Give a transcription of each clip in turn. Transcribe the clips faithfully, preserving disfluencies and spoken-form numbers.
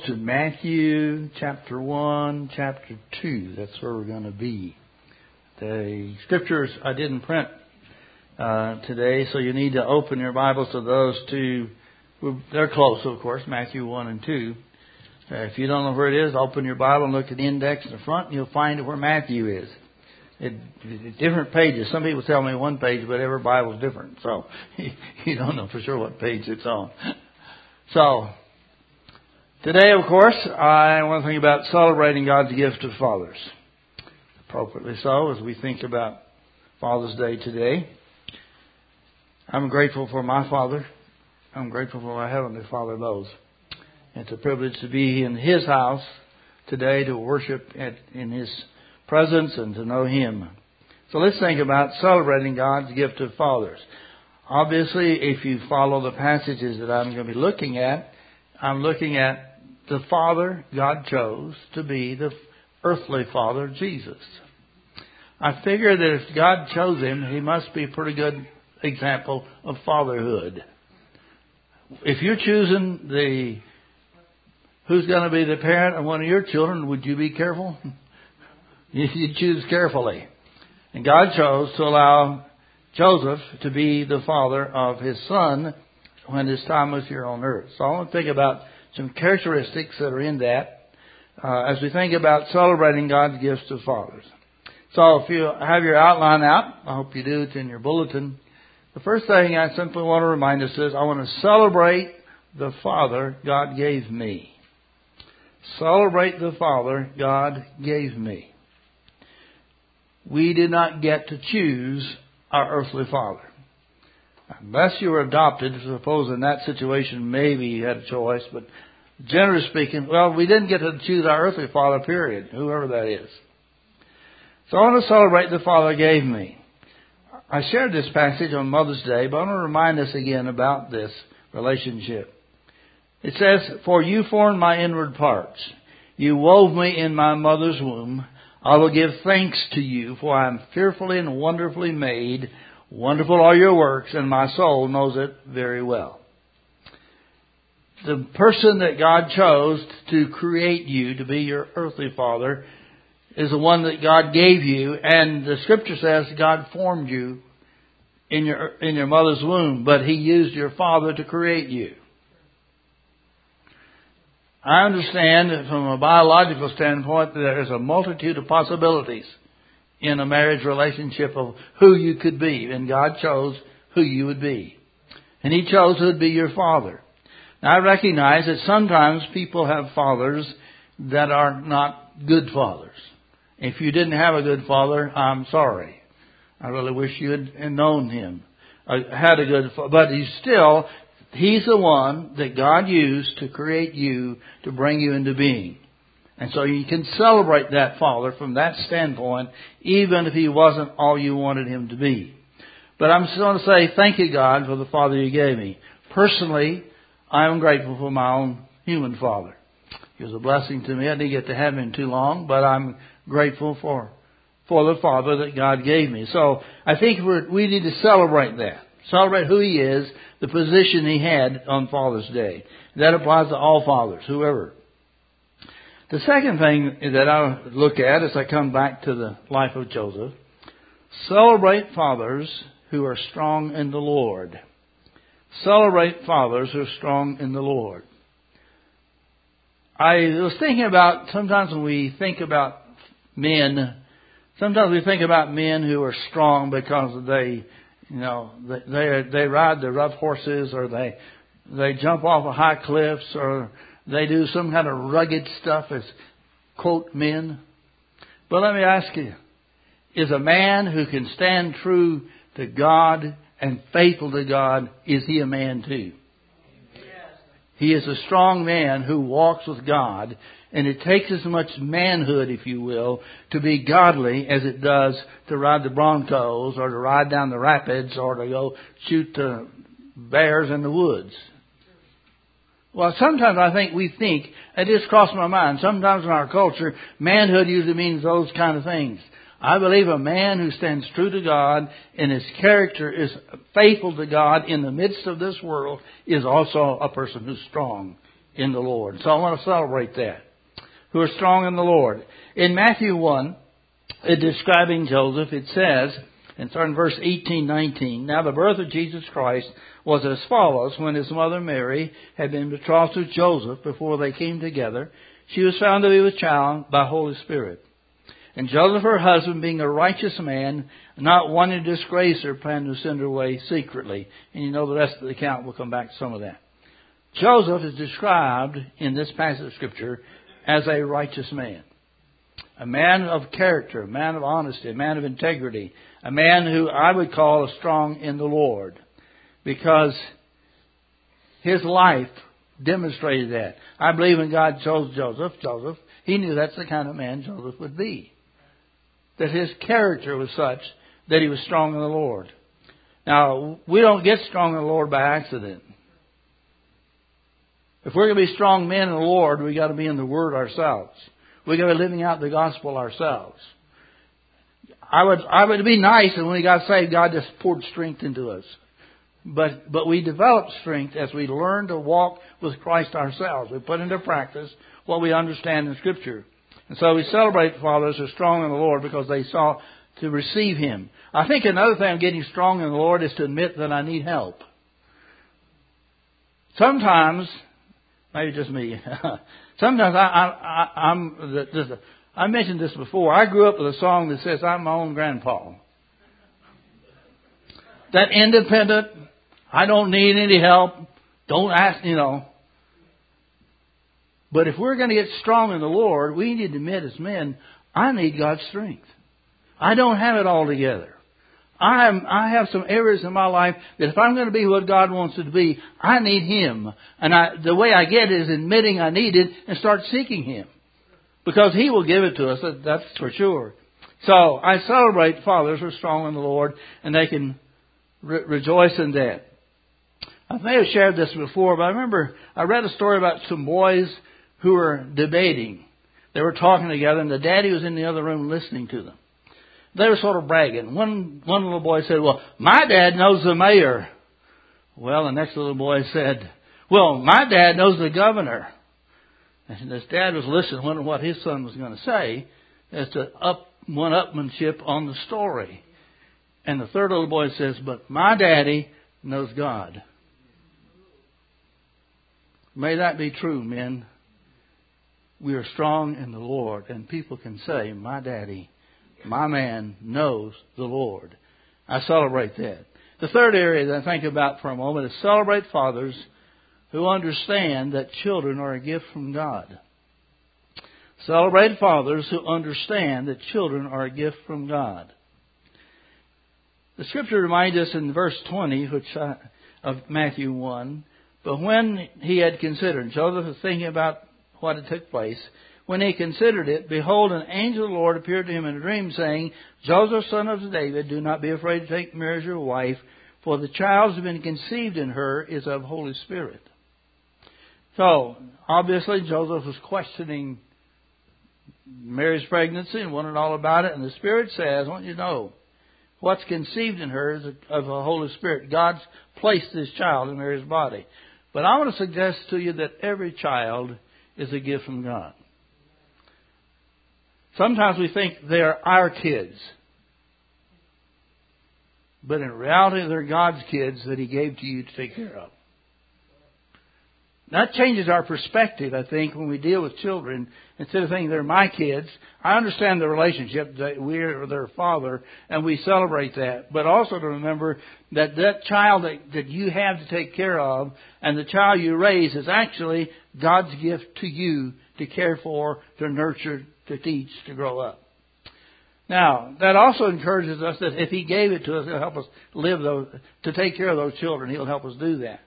to Matthew chapter one, chapter two. That's where we're going to be. The scriptures I didn't print uh, today, so you need to open your Bibles to those two. They're close, of course, Matthew one and two. Uh, if you don't know where it is, open your Bible and look at the index in the front, and you'll find where Matthew is. It, it, different pages. Some people tell me one page, but every Bible is different, so you don't know for sure what page it's on. So, today, of course, I want to think about celebrating God's gift to fathers. Appropriately so, as we think about Father's Day today. I'm grateful for my father. I'm grateful for my Heavenly Father knows. It's a privilege to be in His house today, to worship at, in His presence and to know Him. So let's think about celebrating God's gift to fathers. Obviously, if you follow the passages that I'm going to be looking at, I'm looking at the Father God chose to be the earthly Father, Jesus. I figure that if God chose Him, He must be a pretty good example of fatherhood. If you're choosing the who's going to be the parent of one of your children, would you be careful? You choose carefully. And God chose to allow Joseph to be the father of his son when his time was here on earth. So I want to think about some characteristics that are in that uh, as we think about celebrating God's gifts to fathers. So if you have your outline out, I hope you do, it's in your bulletin. The first thing I simply want to remind us is I want to celebrate the Father God gave me. Celebrate the Father God gave me. We did not get to choose our earthly father. Unless you were adopted, suppose in that situation maybe you had a choice, but generally speaking, well, we didn't get to choose our earthly father, period, whoever that is. So I want to celebrate the Father gave me. I shared this passage on Mother's Day, but I want to remind us again about this relationship. It says, "For you formed my inward parts. You wove me in my mother's womb. I will give thanks to you, for I am fearfully and wonderfully made. Wonderful are your works, and my soul knows it very well." The person that God chose to create you to be your earthly father is the one that God gave you, and the Scripture says God formed you in your in your mother's womb, but He used your father to create you. I understand that from a biological standpoint that there is a multitude of possibilities in a marriage relationship of who you could be, and God chose who you would be. And He chose who would be your father. Now, I recognize that sometimes people have fathers that are not good fathers. If you didn't have a good father, I'm sorry. I really wish you had known him. I had a good father, but he's still... He's the one that God used to create you, to bring you into being. And so you can celebrate that Father from that standpoint, even if He wasn't all you wanted Him to be. But I'm just going to say, thank you, God, for the Father You gave me. Personally, I am grateful for my own human father. He was a blessing to me. I didn't get to have him too long, but I'm grateful for, for the Father that God gave me. So I think we're, we need to celebrate that. Celebrate who He is, the position He had on Father's Day. That applies to all fathers, whoever. The second thing that I look at as I come back to the life of Joseph, celebrate fathers who are strong in the Lord. Celebrate fathers who are strong in the Lord. I was thinking about, sometimes when we think about men, sometimes we think about men who are strong because they... You know, they they ride the rough horses, or they they jump off of high cliffs, or they do some kind of rugged stuff as, quote, men. But let me ask you, is a man who can stand true to God and faithful to God, is he a man too? Yes. He is a strong man who walks with God. And it takes as much manhood, if you will, to be godly as it does to ride the Broncos or to ride down the rapids or to go shoot the bears in the woods. Well, sometimes I think we think, it just crossed my mind, sometimes in our culture, manhood usually means those kind of things. I believe a man who stands true to God and his character is faithful to God in the midst of this world is also a person who's strong in the Lord. So I want to celebrate that. Who are strong in the Lord. In Matthew one, in describing Joseph, it says, and starting in verse eighteen, nineteen, now the birth of Jesus Christ was as follows. When his mother Mary had been betrothed to Joseph before they came together, she was found to be with child by Holy Spirit. And Joseph, her husband, being a righteous man, not wanting to disgrace her, planned to send her away secretly. And you know the rest of the account. We'll come back to some of that. Joseph is described in this passage of Scripture as a righteous man. A man of character, a man of honesty, a man of integrity. A man who I would call strong in the Lord. Because his life demonstrated that. I believe when God chose Joseph, Joseph, He knew that's the kind of man Joseph would be. That his character was such that he was strong in the Lord. Now, we don't get strong in the Lord by accident. If we're going to be strong men in the Lord, we got to be in the Word ourselves. We got to be living out the gospel ourselves. I would, I would be nice, and when we got saved, God just poured strength into us. But, but we develop strength as we learn to walk with Christ ourselves. We put into practice what we understand in Scripture. And so we celebrate fathers who are strong in the Lord because they saw to receive Him. I think another thing of getting strong in the Lord is to admit that I need help. Sometimes, maybe just me, sometimes I, I, I, I'm, I mentioned this before. I grew up with a song that says, I'm my own grandpa. That independent, I don't need any help, don't ask, you know. But if we're going to get strong in the Lord, we need to admit as men, I need God's strength. I don't have it all together. I am, I have some areas in my life that if I'm going to be what God wants it to be, I need Him. And I, the way I get it is admitting I need it and start seeking Him. Because He will give it to us, that's for sure. So I celebrate fathers who are strong in the Lord and they can re- rejoice in that. I may have shared this before, but I remember I read a story about some boys who were debating. They were talking together and the daddy was in the other room listening to them. They were sort of bragging. One one little boy said, well, my dad knows the mayor. Well, the next little boy said, well, my dad knows the governor. And his dad was listening, wondering what his son was going to say as to up one-upmanship on the story. And the third little boy says, but my daddy knows God. May that be true, men. We are strong in the Lord, and people can say, my daddy, my man knows the Lord. I celebrate that. The third area that I think about for a moment is celebrate fathers who understand that children are a gift from God. Celebrate fathers who understand that children are a gift from God. The Scripture reminds us in verse twenty which I, of Matthew one, but when he had considered, Joseph was thinking about what had took place. When he considered it, behold, an angel of the Lord appeared to him in a dream, saying, Joseph, son of David, do not be afraid to take Mary as your wife, for the child who has been conceived in her is of Holy Spirit. So, obviously, Joseph was questioning Mary's pregnancy and wanted all about it. And the Spirit says, I want you to know, what's conceived in her is of the Holy Spirit. God's placed this child in Mary's body. But I want to suggest to you that every child is a gift from God. Sometimes we think they're our kids. But in reality, they're God's kids that He gave to you to take care of. That changes our perspective, I think, when we deal with children. Instead of thinking they're my kids, I understand the relationship that we're their father, and we celebrate that. But also to remember that that child that, that you have to take care of and the child you raise is actually God's gift to you to care for, to nurture, to teach, to grow up. Now, that also encourages us that if He gave it to us, He'll help us live those, to take care of those children. He'll help us do that.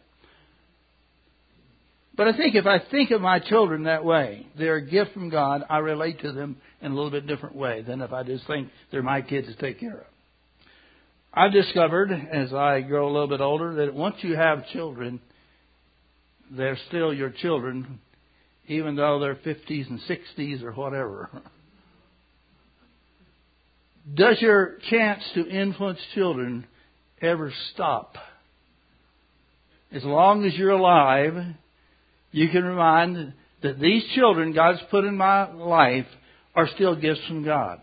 But I think if I think of my children that way, they're a gift from God, I relate to them in a little bit different way than if I just think they're my kids to take care of. I've discovered, as I grow a little bit older, that once you have children, they're still your children, even though they're fifties and sixties or whatever. Does your chance to influence children ever stop? As long as you're alive, you can remind that these children God's put in my life are still gifts from God.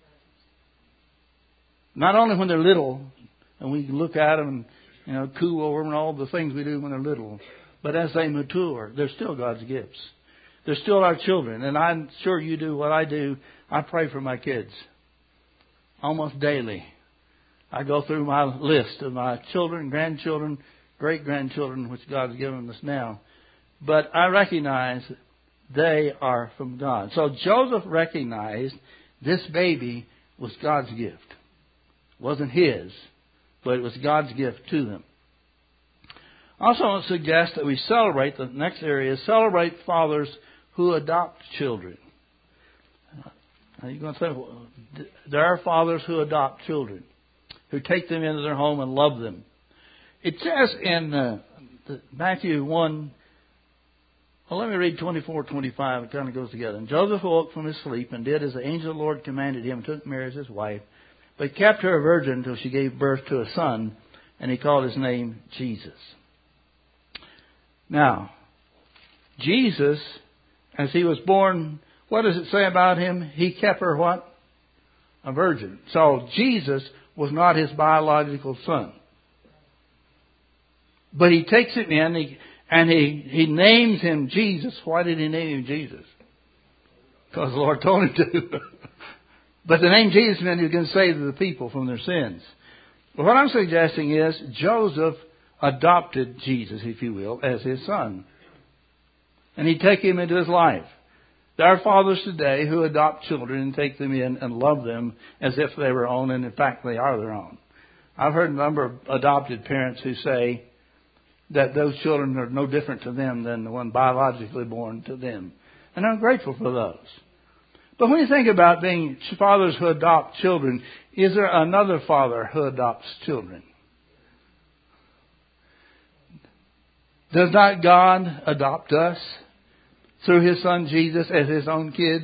Not only when they're little, and we can look at them and, you know, coo over them and all the things we do when they're little, but as they mature, they're still God's gifts. They're still our children. And I'm sure you do what I do. I pray for my kids almost daily. I go through my list of my children, grandchildren, great-grandchildren, which God's given us now. But I recognize they are from God. So Joseph recognized this baby was God's gift. It wasn't his, but it was God's gift to them. I also want to suggest that we celebrate, the next area is celebrate fathers who adopt children. You're going to say, there are fathers who adopt children, who take them into their home and love them. It says in uh, Matthew one, well, let me read twenty-four, twenty-five. It kind of goes together. And Joseph awoke from his sleep and did as the angel of the Lord commanded him, and took Mary as his wife, but kept her a virgin until she gave birth to a son, and he called his name Jesus. Now, Jesus, as he was born, what does it say about him? He kept her what? A virgin. So Jesus was not his biological son. But he takes him in he, and he, he names him Jesus. Why did he name him Jesus? Because the Lord told him to. But the name Jesus meant he was going to save the people from their sins. But what I'm suggesting is Joseph adopted Jesus, if you will, as his son. And he took him into his life. There are fathers today who adopt children and take them in and love them as if they were own, and in fact they are their own. I've heard a number of adopted parents who say that those children are no different to them than the one biologically born to them. And I'm grateful for those. But when you think about being fathers who adopt children, is there another father who adopts children? Does not God adopt us through His Son Jesus as His own kids?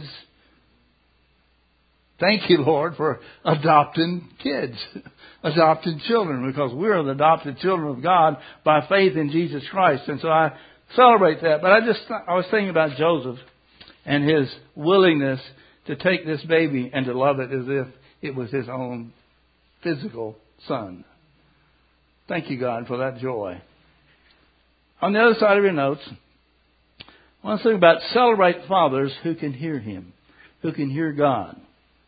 Thank you, Lord, for adopting kids, adopting children, because we're the adopted children of God by faith in Jesus Christ. And so I celebrate that. But I just, I was thinking about Joseph and his willingness to take this baby and to love it as if it was his own physical son. Thank you, God, for that joy. On the other side of your notes, I want to think about celebrate fathers who can hear Him, who can hear God.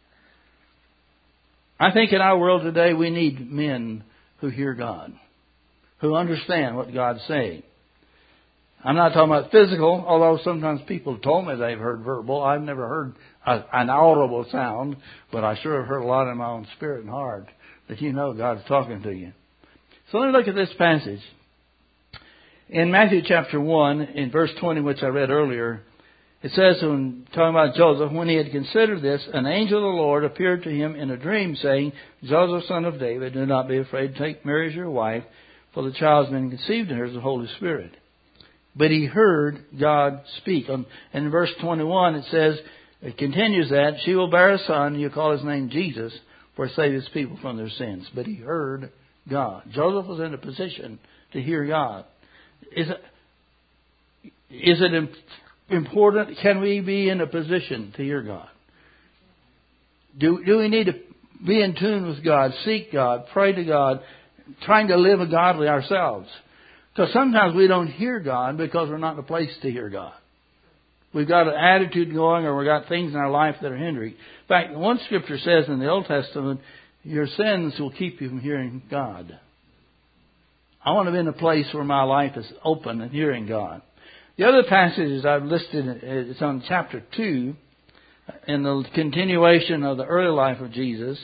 I think in our world today we need men who hear God, who understand what God's saying. I'm not talking about physical, although sometimes people told me they've heard verbal. I've never heard a, an audible sound, but I sure have heard a lot in my own spirit and heart that you know God's talking to you. So let me look at this passage. In Matthew chapter one, in verse twenty, which I read earlier, it says, when talking about Joseph, when he had considered this, an angel of the Lord appeared to him in a dream, saying, Joseph, son of David, do not be afraid to take Mary as your wife, for the child has been conceived in her as the Holy Spirit. But he heard God speak. And in verse twenty-one, it says, it continues that, she will bear a son, and you'll call his name Jesus, for he saved his people from their sins. But he heard God. Joseph was in a position to hear God. Is it, is it important? Can we be in a position to hear God? Do, do we need to be in tune with God, seek God, pray to God, trying to live a godly ourselves? Because sometimes we don't hear God because we're not in a place to hear God. We've got an attitude going, or we've got things in our life that are hindering. In fact, one scripture says in the Old Testament, your sins will keep you from hearing God. I want to be in a place where my life is open and hearing God. The other passages I've listed, it's on chapter two, in the continuation of the early life of Jesus.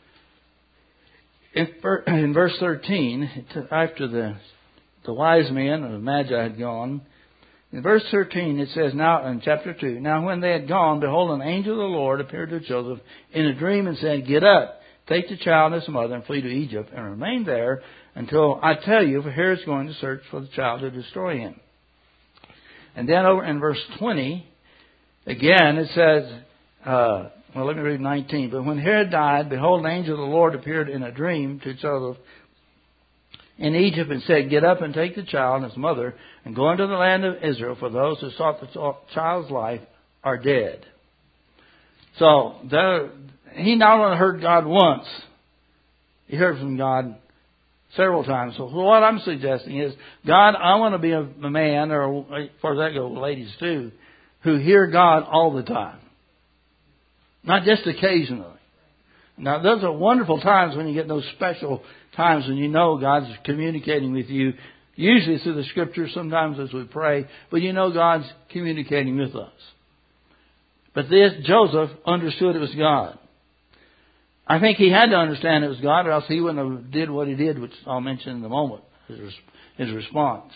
In verse thirteen, after the, the wise men or the Magi had gone, in verse thirteen it says, now in chapter two, now when they had gone, behold, an angel of the Lord appeared to Joseph in a dream and said, get up, take the child and his mother and flee to Egypt and remain there until I tell you, for Herod is going to search for the child to destroy him. And then over in verse twenty, again it says, uh, well, let me read nineteen. But when Herod died, behold, an angel of the Lord appeared in a dream to Joseph in Egypt and said, Get up and take the child and his mother and go into the land of Israel, for those who sought the child's life are dead. So there, he not only heard God once, he heard from God several times. So what I'm suggesting is, God, I want to be a man, or as far as that goes, ladies too, who hear God all the time. Not just occasionally. Now, those are wonderful times when you get those special times when you know God's communicating with you, usually through the Scriptures, sometimes as we pray, but you know God's communicating with us. But this, Joseph understood it was God. I think he had to understand it was God, or else he wouldn't have did what he did, which I'll mention in a moment, his, his response.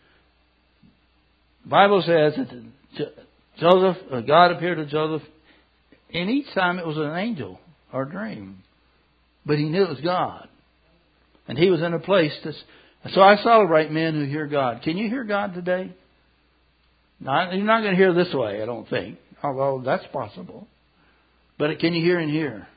The Bible says that Joseph, God appeared to Joseph, and each time it was an angel or dream. But he knew it was God. And he was in a place to... So I celebrate men who hear God. Can you hear God today? Not, you're not going to hear this way, I don't think. Although that's possible. But can you hear and hear?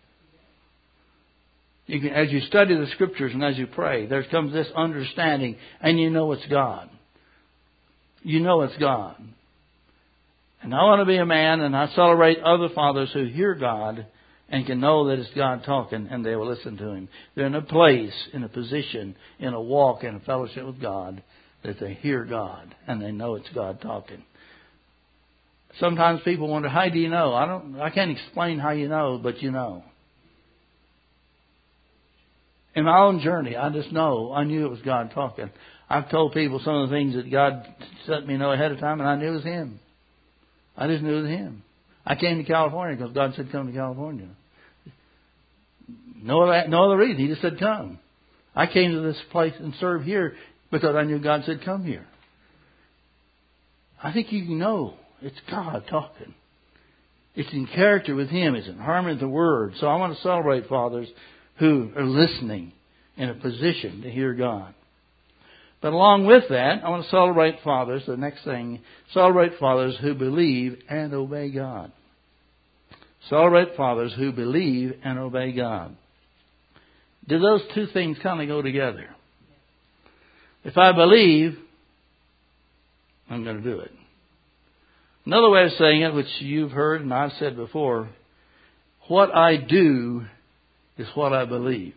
You can, as you study the Scriptures and as you pray, there comes this understanding, and you know it's God. You know it's God. And I want to be a man, and I celebrate other fathers who hear God and can know that it's God talking, and they will listen to Him. They're in a place, in a position, in a walk, in a fellowship with God, that they hear God, and they know it's God talking. Sometimes people wonder, how do you know? I don't. I can't explain how you know, but you know. In my own journey, I just know. I knew it was God talking. I've told people some of the things that God let me know ahead of time, and I knew it was Him. I just knew it was Him. I came to California because God said come to California. No other, no other reason. He just said come. I came to this place and served here because I knew God said come here. I think you can know it's God talking. It's in character with Him. It's in harmony with the Word. So I want to celebrate fathers who are listening in a position to hear God. But along with that, I want to celebrate fathers, the next thing, celebrate fathers who believe and obey God. Celebrate fathers who believe and obey God. Do those two things kind of go together? If I believe, I'm going to do it. Another way of saying it, which you've heard and I've said before, what I do is what I believe.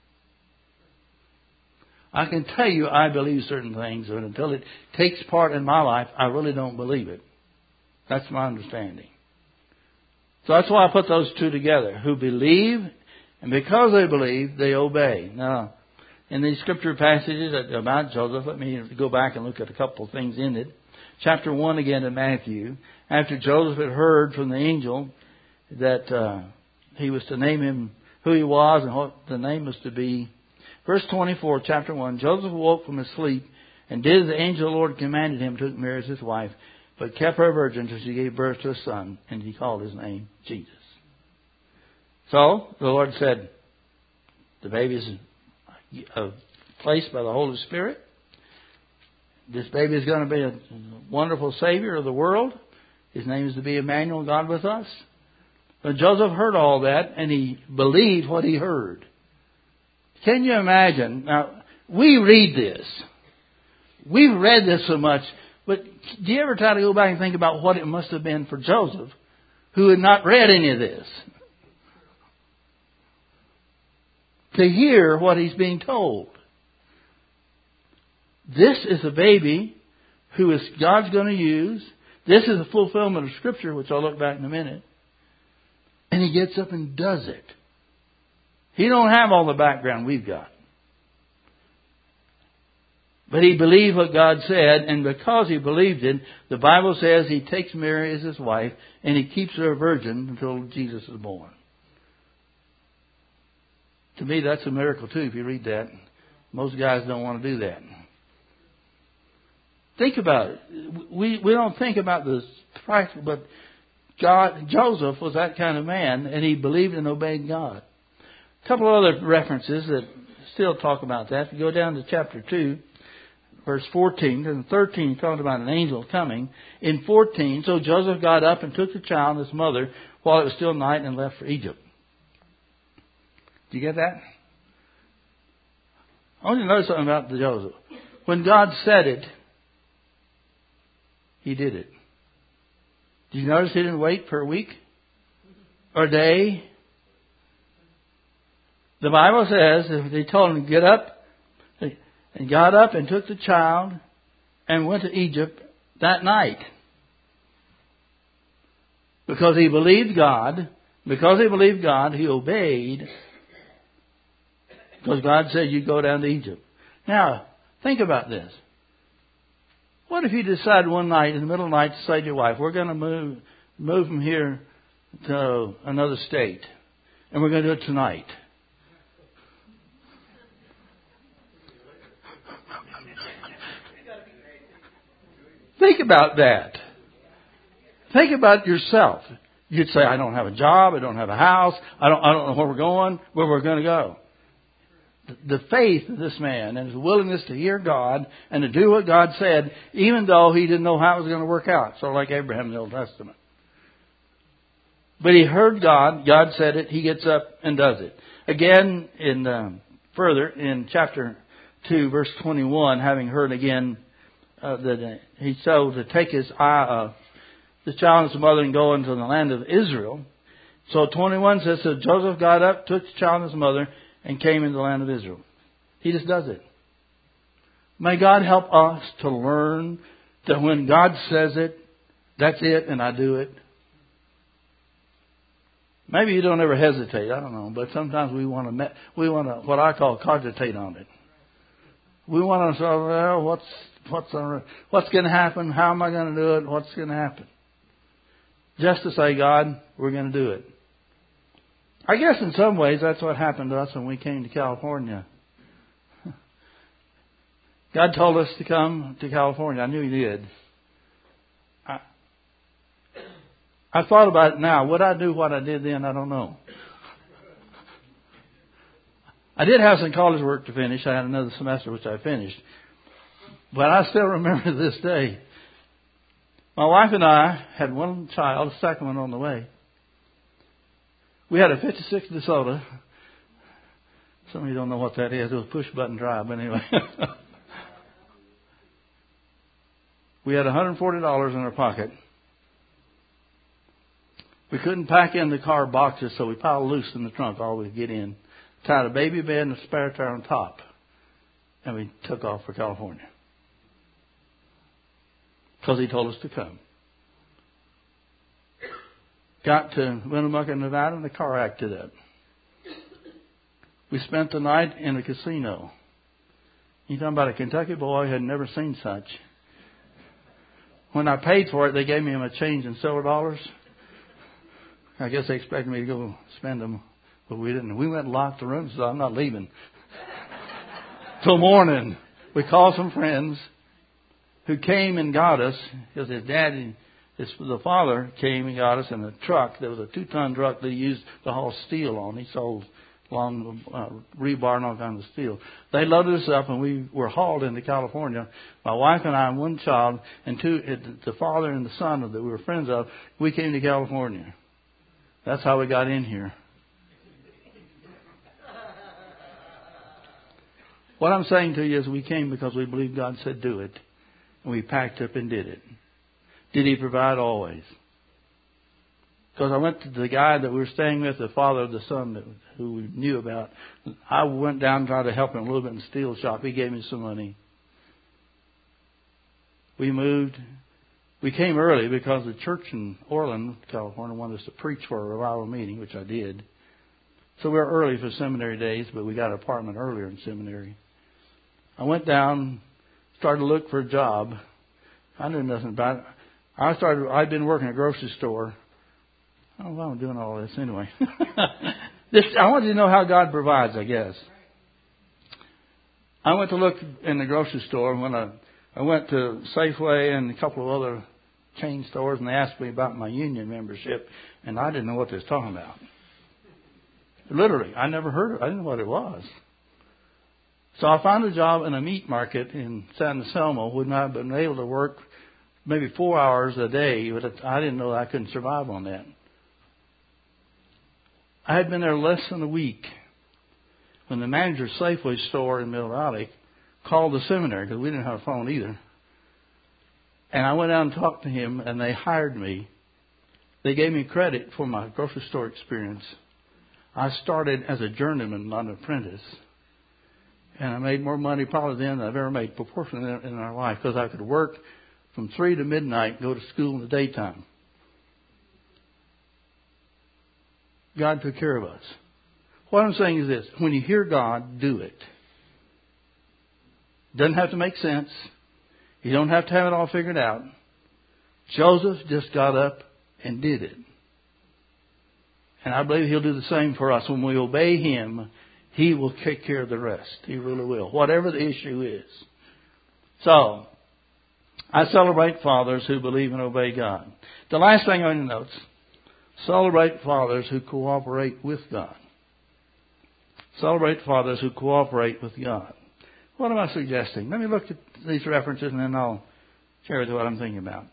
I can tell you I believe certain things, but until it takes part in my life, I really don't believe it. That's my understanding. So that's why I put those two together. Who believe, and because they believe, they obey. Now, in these scripture passages about Joseph, let me go back and look at a couple of things in it. Chapter one again in Matthew. After Joseph had heard from the angel that uh, he was to name him who he was and what the name was to be. Verse twenty-four, chapter one, Joseph awoke from his sleep and did as the angel of the Lord commanded him, took Mary as his wife, but kept her virgin until she gave birth to a son, and he called his name Jesus. So, the Lord said, the baby is placed by the Holy Spirit. This baby is going to be a wonderful Savior of the world. His name is to be Emmanuel, God with us. But Joseph heard all that, and he believed what he heard. Can you imagine? Now, we read this. We've read this so much, but do you ever try to go back and think about what it must have been for Joseph, who had not read any of this? To hear what he's being told. This is a baby who is God's going to use. This is a fulfillment of Scripture, which I'll look back in a minute. And he gets up and does it. He don't have all the background we've got. But he believed what God said, and because he believed it, the Bible says he takes Mary as his wife, and he keeps her a virgin until Jesus is born. To me, that's a miracle too, if you read that. Most guys don't want to do that. Think about it. We we don't think about this practical, but God, Joseph was that kind of man, and he believed and obeyed God. A couple of other references that still talk about that. If you go down to chapter two, verse fourteen, and thirteen talks about an angel coming. In fourteen, so Joseph got up and took the child and his mother while it was still night and left for Egypt. Do you get that? I want you to know something about the Joseph. When God said it, He did it. Did you notice He didn't wait for a week or a day? The Bible says if they told him to get up, and got up and took the child and went to Egypt that night. Because he believed God, because he believed God, he obeyed. Because God said you go down to Egypt. Now, think about this. What if you decide one night, in the middle of the night, to say to your wife, we're going to move move from here to another state, and we're going to do it tonight. Think about that. Think about yourself. You'd say, I don't have a job, I don't have a house, I don't I don't know where we're going, where we're going to go. The faith of this man and his willingness to hear God and to do what God said, even though he didn't know how it was going to work out. Sort of like Abraham in the Old Testament. But he heard God, God said it, he gets up and does it. Again, in um, further, in chapter two, verse twenty-one, having heard again uh, that he told to take his eye, uh, the child and his mother and go into the land of Israel. So twenty-one says, so Joseph got up, took the child and his mother, and came into the land of Israel. He just does it. May God help us to learn that when God says it, that's it, and I do it. Maybe you don't ever hesitate. I don't know, but sometimes we want to we want to what I call cogitate on it. We want to say, well, what's what's what's going to happen? How am I going to do it? What's going to happen? Just to say, God, we're going to do it. I guess in some ways that's what happened to us when we came to California. God told us to come to California. I knew He did. I, I thought about it now. Would I do what I did then? I don't know. I did have some college work to finish. I had another semester which I finished. But I still remember to this day. My wife and I had one child, a second one on the way. We had a fifty-six DeSoto. Some of you don't know what that is. It was push button drive, but anyway. We had one hundred forty dollars in our pocket. We couldn't pack in the car boxes, so we piled loose in the trunk all we could get in. Tied a baby bed and a spare tire on top. And we took off for California. Because He told us to come. Got to Winnemucca, Nevada, and the car acted up. We spent the night in a casino. You're talking about a Kentucky boy who had never seen such. When I paid for it, they gave me him a change in silver dollars. I guess they expected me to go spend them, but we didn't. We went and locked the room, so I'm not leaving. Till morning. We called some friends who came and got us, because his daddy... It's, the father came and got us in a truck. There was a two-ton truck that he used to haul steel on. He sold long uh, rebar and all kinds of steel. They loaded us up, and we were hauled into California. My wife and I and one child, and two, the father and the son that we were friends of, we came to California. That's how we got in here. What I'm saying to you is we came because we believed God said do it, and we packed up and did it. Did He provide always? Because I went to the guy that we were staying with, the father of the son that, who we knew about. I went down and tried to help him a little bit in the steel shop. He gave me some money. We moved. We came early because the church in Orland, California, wanted us to preach for a revival meeting, which I did. So we were early for seminary days, but we got an apartment earlier in seminary. I went down, started to look for a job. I knew nothing about it. I started, I'd been working at a grocery store. I don't know why I'm doing all this anyway. this, I want you to know how God provides, I guess. I went to look in the grocery store when I, I went to Safeway and a couple of other chain stores, and they asked me about my union membership, and I didn't know what they was talking about. Literally, I never heard of it. I didn't know what it was. So I found a job in a meat market in San Anselmo. Would not have been able to work maybe four hours a day, but I didn't know I couldn't survive on that. I had been there less than a week when the manager of Safeway store in Mill Valley called the seminary, because we didn't have a phone either, and I went out and talked to him, and they hired me. They gave me credit for my grocery store experience. I started as a journeyman, not an apprentice. And I made more money probably then than I've ever made proportionally in our life, because I could work from three to midnight and go to school in the daytime. God took care of us. What I'm saying is this. When you hear God, do it. Doesn't have to make sense. You don't have to have it all figured out. Joseph just got up and did it. And I believe He'll do the same for us. When we obey Him, He will take care of the rest. He really will. Whatever the issue is. So, I celebrate fathers who believe and obey God. The last thing on your notes. Celebrate fathers who cooperate with God. Celebrate fathers who cooperate with God. What am I suggesting? Let me look at these references and then I'll share with you what I'm thinking about.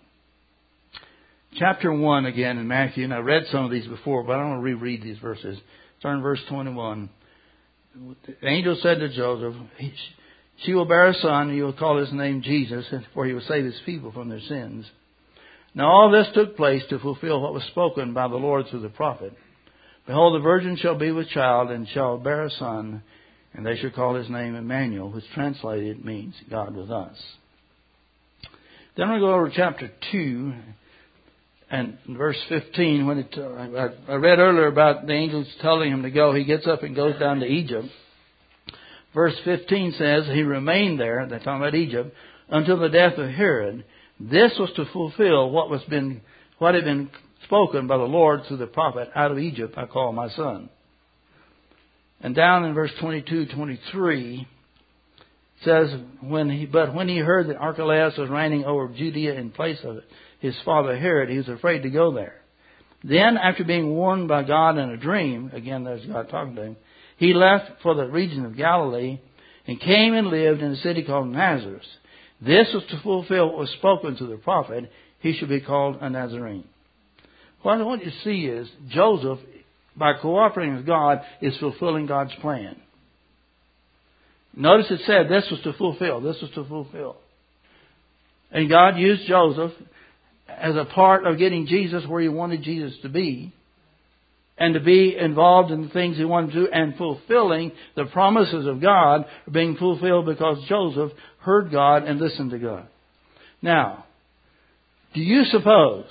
Chapter one again in Matthew, and I read some of these before, but I don't want to reread these verses. Turn to verse twenty-one. The angel said to Joseph, she will bear a son, and you will call his name Jesus, for he will save his people from their sins. Now all this took place to fulfill what was spoken by the Lord through the prophet. Behold, the virgin shall be with child, and shall bear a son, and they shall call his name Emmanuel, which translated means God with us. Then we go over to chapter two, and verse fifteen. When it, uh, I read earlier about the angels telling him to go. He gets up and goes down to Egypt. Verse fifteen says, he remained there, they're talking about Egypt, until the death of Herod. This was to fulfill what was been, what had been spoken by the Lord through the prophet, out of Egypt I call my son. And down in verse twenty-two, twenty-three, says, when he, but when he heard that Archelaus was reigning over Judea in place of his father Herod, he was afraid to go there. Then, after being warned by God in a dream, again there's God talking to him, he left for the region of Galilee and came and lived in a city called Nazareth. This was to fulfill what was spoken to the prophet, he should be called a Nazarene. What I want you to see is Joseph, by cooperating with God, is fulfilling God's plan. Notice it said this was to fulfill. This was to fulfill. And God used Joseph as a part of getting Jesus where He wanted Jesus to be, and to be involved in the things He wanted to do, and fulfilling the promises of God are being fulfilled because Joseph heard God and listened to God. Now, do you suppose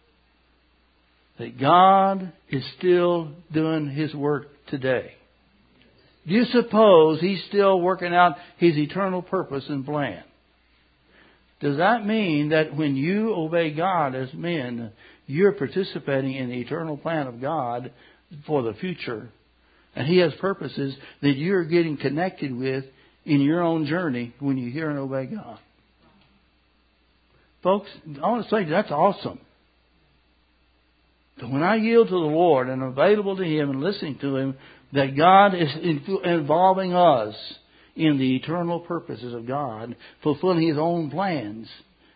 that God is still doing His work today? Do you suppose He's still working out His eternal purpose and plan? Does that mean that when you obey God as men, you're participating in the eternal plan of God for the future? And He has purposes that you're getting connected with in your own journey when you hear and obey God. Folks, I want to say that's awesome. But when I yield to the Lord and available to Him and listening to Him, that God is involving us in the eternal purposes of God, fulfilling His own plans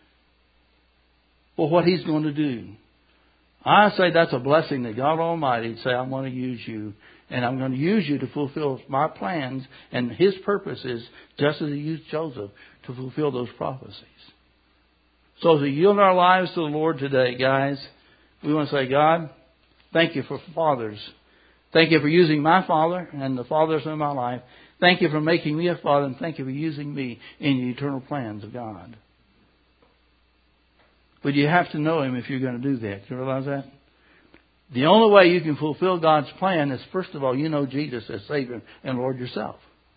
for what He's going to do. I say that's a blessing that God Almighty would say, I'm going to use you, and I'm going to use you to fulfill my plans and His purposes, just as He used Joseph to fulfill those prophecies. So as we yield our lives to the Lord today, guys, we want to say, God, thank you for fathers. Thank you for using my father and the fathers in my life. Thank you for making me a father, and thank you for using me in the eternal plans of God. But you have to know Him if you're going to do that. You realize that? The only way you can fulfill God's plan is, first of all, you know Jesus as Savior and Lord yourself.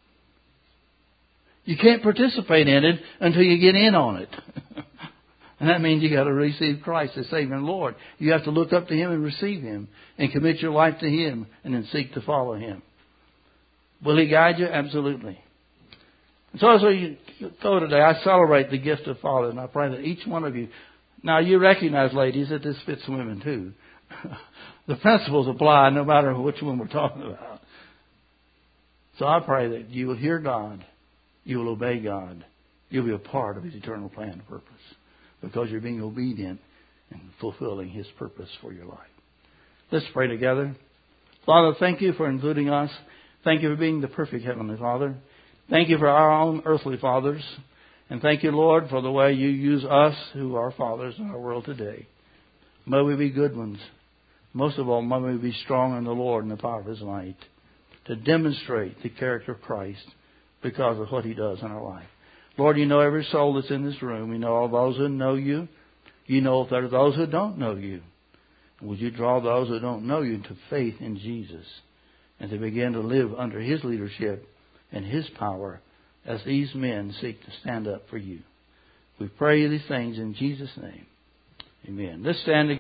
You can't participate in it until you get in on it. And that means you got to receive Christ as Savior and Lord. You have to look up to Him and receive Him and commit your life to Him and then seek to follow Him. Will He guide you? Absolutely. And so as we go today, I celebrate the gift of Father, and I pray that each one of you. Now you recognize, ladies, that this fits women too. The principles apply no matter which one we're talking about. So I pray that you will hear God, you will obey God, you'll be a part of His eternal plan and purpose, because you're being obedient and fulfilling His purpose for your life. Let's pray together. Father, thank you for including us. Thank you for being the perfect Heavenly Father. Thank you for our own earthly fathers. And thank you, Lord, for the way you use us who are fathers in our world today. May we be good ones. Most of all, may we be strong in the Lord and the power of His might to demonstrate the character of Christ because of what He does in our life. Lord, you know every soul that's in this room. You know all those who know you. You know if there are those who don't know you. Would you draw those who don't know you to faith in Jesus and to begin to live under His leadership and His power as these men seek to stand up for you. We pray these things in Jesus' name. Amen. Let's stand together.